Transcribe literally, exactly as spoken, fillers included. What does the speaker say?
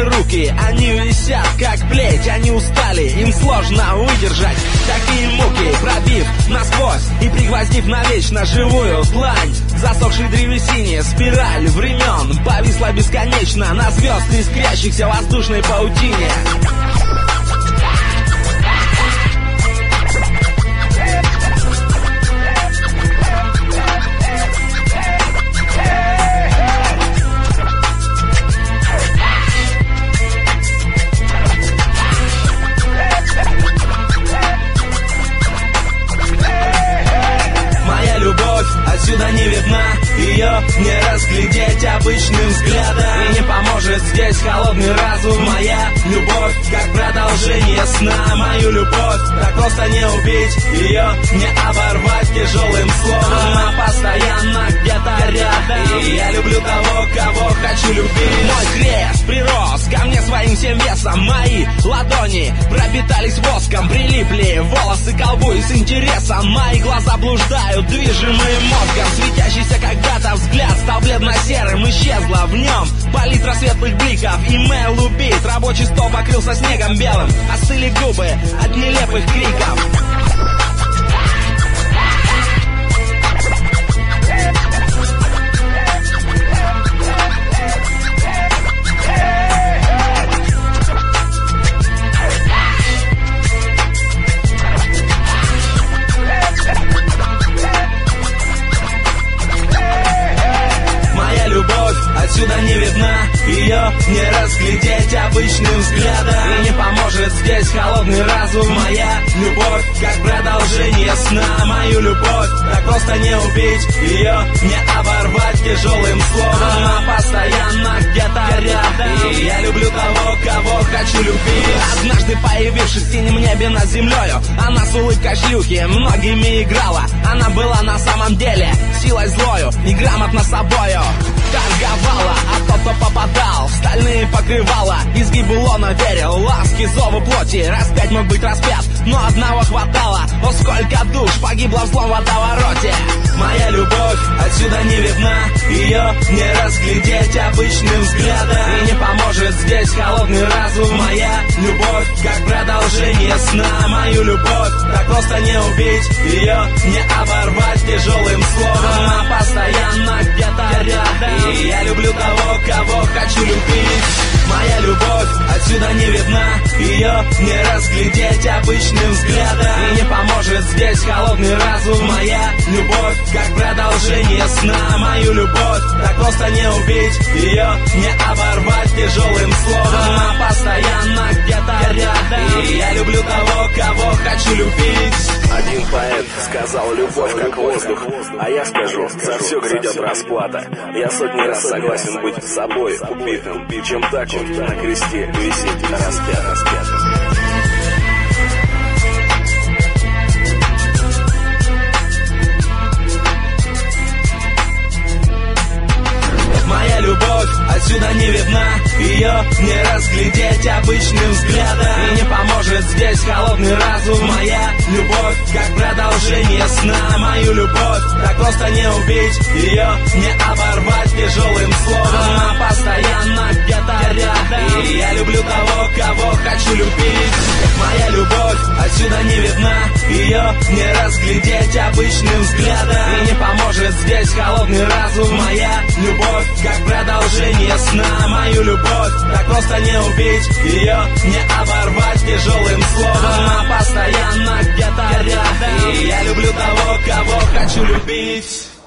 руки, они висят как плеть. Они устали, им сложно выдержать такие муки. Пробив насквозь и пригвоздив навечно живую длань к засохшей древесине, спираль времен повисла бесконечно на звезд, искрящихся в воздушной паутине. Отсюда не видна, ее не разглядеть обычным взглядом. И не поможет здесь холодный разум. Моя любовь, как продолжение сна. Мою любовь так просто не убить, ее не оборвать тяжелым словом. Она постоянно где-то рядом, и я люблю того, кого хочу любить. Мой крест прирос ко мне своим всем весом. Мои ладони пропитались воском, прилипли волосы к колбу и с интересом. Мои глаза блуждают, движимые мозгом. Светящийся когда-то взгляд стал бледно-серым, исчезла в нем палитра светлых бликов. Имейл убит, рабочий стол покрылся снегом белым, остыли губы от нелепых криков. Отсюда не видна, ее не разглядеть обычным взглядом. И не поможет здесь холодный разум. Моя любовь, как продолжение сна. Мою любовь так просто не убить, ее не оборвать тяжелым словом. Она постоянно где-то рядом, и я люблю того, кого хочу любить. Однажды появившись в синем небе над землею, она с улыбкой шлюхи многими играла. Она была на самом деле силой злою, неграмотно собою торговала, а тот, кто попадал в стальные покрывала, изгибу лона верил, ласки, зову плоти. Распять мог быть распят, но одного хватало. О, сколько душ погибло в злом водовороте. Моя любовь отсюда не видна, ее не разглядеть обычным взглядом. И не поможет здесь холодный разум. Моя любовь, как продолжение сна. Мою любовь так просто не убить, ее не оборвать тяжелым словом. Она постоянно где-то рядом, и я люблю того, кого хочу любить. Моя любовь отсюда не видна, ее не разглядеть обычным взглядом. И не поможет здесь холодный разум. Моя любовь, как продолжение сна. Мою любовь так просто не убить, ее не оборвать тяжелым словом. Она постоянно где-то рядом, и я люблю того, кого хочу любить. Один поэт сказал: любовь как воздух, а я скажу: за все грядет расплата. Я сотни раз согласен быть с собой убитым, чем так вот на кресте висеть распят, распят. Моя любовь отсюда не видна, ее не разглядеть обычным взглядом. И не поможет здесь холодный разум. Моя любовь, как продолжение сна. Мою любовь так просто не убить, ее не оборвать тяжелым словом. Она постоянно где-то рядом, и я люблю того, кого хочу любить. Моя любовь отсюда не видна, ее не разглядеть обычным взглядом. И не поможет здесь холодный разум. Моя любовь, как продолжение сна. Мою любовь так просто не убить, ее не оборвать тяжелым словом. Она постоянно где-то рядом, и я люблю того, кого хочу любить.